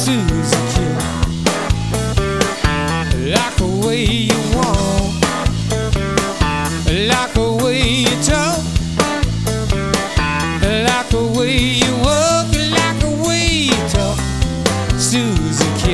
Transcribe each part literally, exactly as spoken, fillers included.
Susie Q. Like the way you walk, like the way you talk, like the way you walk, like the way you talk, Susie Q.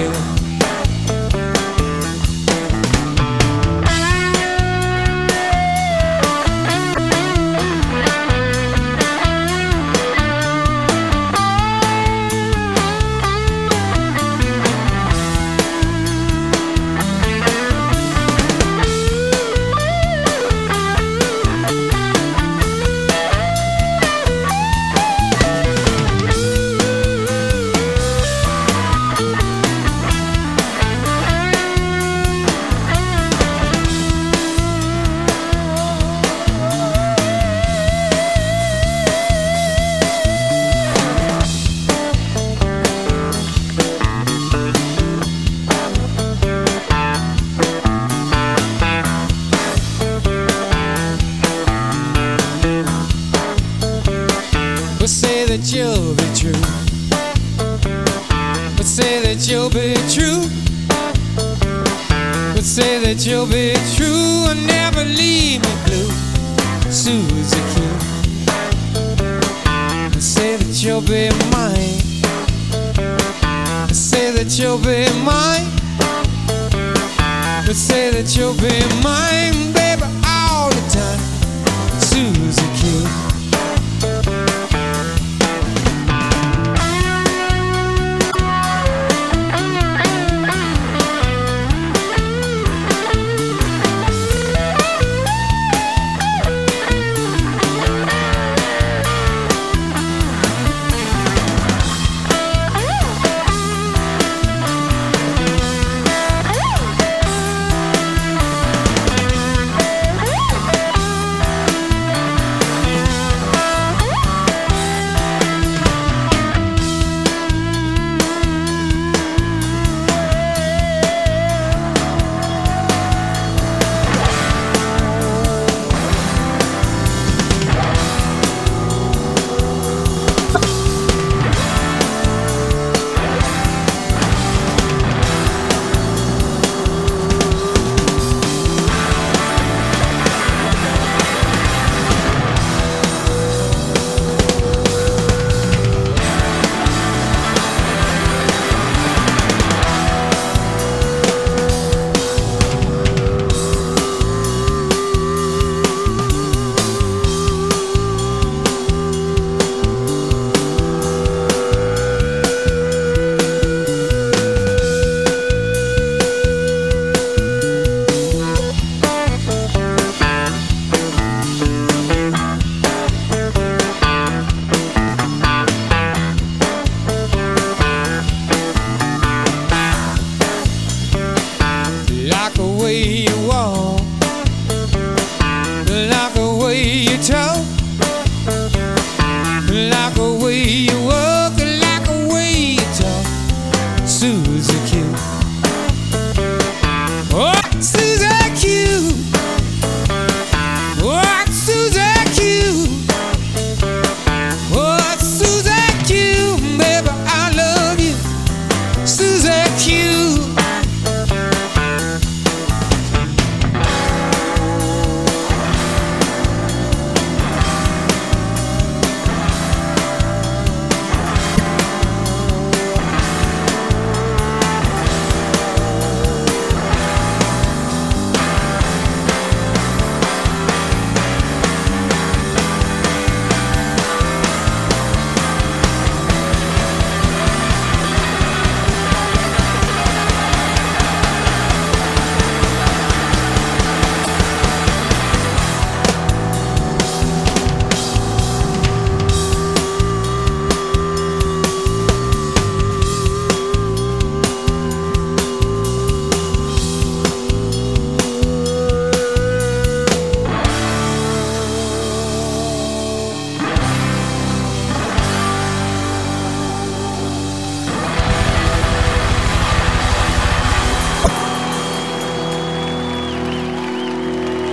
But say that you'll be true. But say that you'll be true. But say that you'll be true and never leave me blue, Susie Q. But say that you'll be mine. But say that you'll be mine. But say that you'll be mine, baby, all the time, Susie Q.